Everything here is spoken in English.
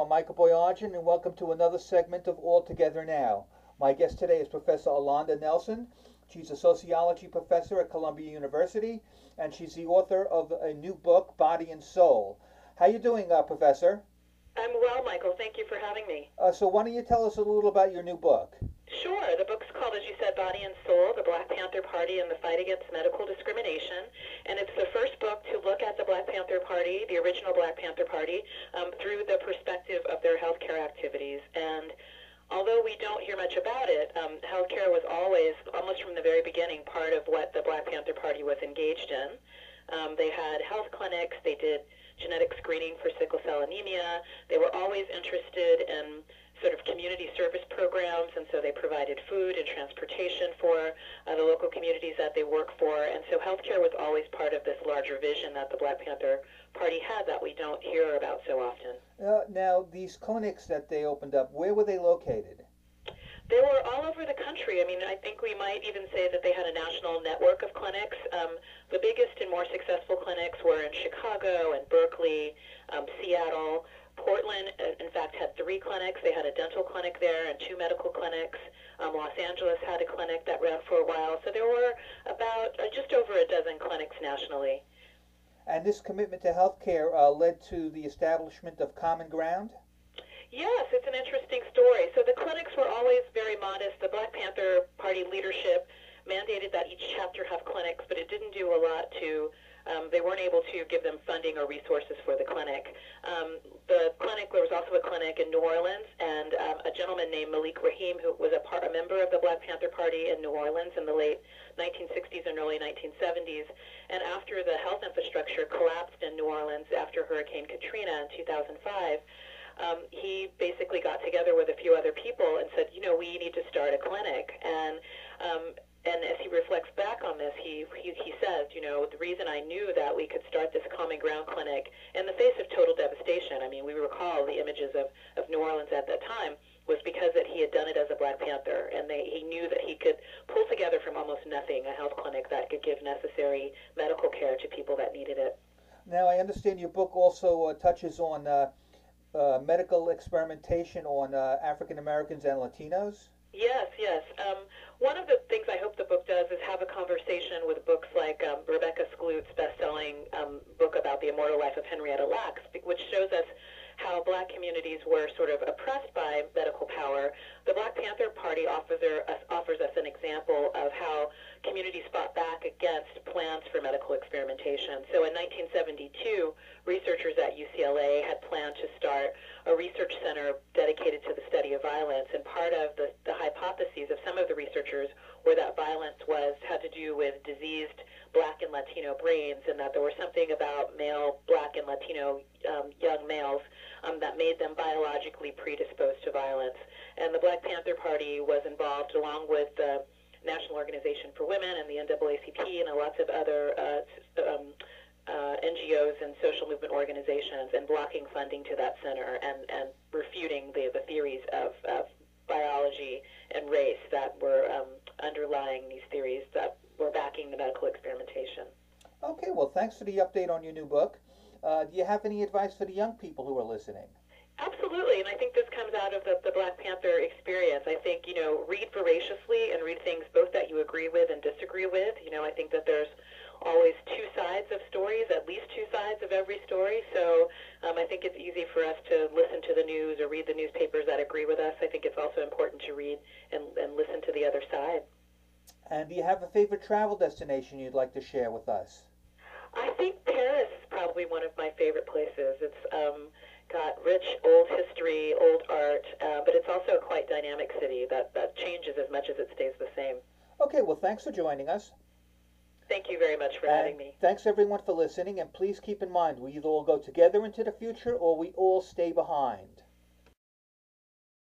Michael Boyajian, and welcome to another segment of All Together Now. My guest today is Professor Alonda Nelson. She's a sociology professor at Columbia University, and she's the author of a new book, Body and Soul. How you doing, Professor? I'm well, Michael. Thank you for having me. So why don't you tell us a little about your new book? Sure. The book's called, as you said, Body and Soul, The Black Panther Party and the Fight Against Medical Discrimination. And it's the first book to look at the Black Panther Party, the original Black Panther Party, through the perspective of their healthcare activities. And although we don't hear much about it, healthcare was always, almost from the very beginning, part of what the Black Panther Party was engaged in. They had health clinics. They did genetic screening for sickle cell anemia. They were always interested in sort of community service programs, and so they provided food and transportation for the local communities that they work for. And so healthcare was always part of this larger vision that the Black Panther Party had that we don't hear about so often. Now, these clinics that they opened up, where were they located? They were all over the country. I mean, I think we might even say that they had a national network of clinics. The biggest and more successful clinics were in Chicago and Berkeley, Seattle. Portland, in fact, had 3 clinics. They had a dental clinic there and 2 medical clinics. Los Angeles had a clinic that ran for a while. So there were about just over a dozen clinics nationally. And this commitment to healthcare led to the establishment of Common Ground? Yes, it's an interesting story. So the clinics were always very modest. The Black Panther Party leadership mandated that each chapter have clinics, but it didn't do a lot to, they weren't able to give them funding or resources for the clinic. There was also a clinic in New Orleans, and a gentleman named Malik Rahim, who was a member of the Black Panther Party in New Orleans in the late 1960s and early 1970s. And after the health infrastructure collapsed in New Orleans after Hurricane Katrina in 2005, he basically got together with a few other people and said, you know, we need to start a clinic. And as he reflects back on this, he says, you know, the reason I knew that we could start this Common Ground clinic in the face of total devastation, I mean, we recall the images of New Orleans at that time, was because that he had done it as a Black Panther, and he knew that he could pull together from almost nothing a health clinic that could give necessary medical care to people that needed it. Now, I understand your book also touches on medical experimentation on African Americans and Latinos? Yes, yes. One of the things I hope the book does is have a conversation with books like Rebecca Skloot's best-selling book about the immortal life of Henrietta Lacks, which shows us how Black communities were sort of oppressed by medical power. The Black Panther Party offers us an example of how communities fought back against plans for medical experimentation. So in 1972, researchers at UCLA had planned to start a research center dedicated to the study of violence, and part of the hypotheses of some of the researchers were that violence had to do with diseased Black and Latino brains, and that there was something about male Black and Latino young males that made them biologically predisposed to violence. And the Black Panther Party was involved, along with the National Organization for Women and the NAACP and lots of other NGOs and social movement organizations, and blocking funding to that center and refuting the theories of biology and race that were underlying these theories that were backing the medical experimentation. Okay, well, thanks for the update on your new book. Do you have any advice for the young people who are listening? Absolutely, and I think this comes out of the Black Panther experience. I think, you know, read voraciously and read things both that you agree with and disagree with. You know, I think that there's always 2 sides of stories, at least 2 sides of every story. So I think it's easy for us to listen to the news or read the newspapers that agree with us. I think it's also important to read and listen to the other side. And do you have a favorite travel destination you'd like to share with us? I think Paris is probably one of my favorite places. It's got rich old history, old art, but it's also a quite dynamic city that changes as much as it stays the same. Okay, well, thanks for joining us. Thank you very much for having me. Thanks, everyone, for listening, and please keep in mind, we either all go together into the future or we all stay behind.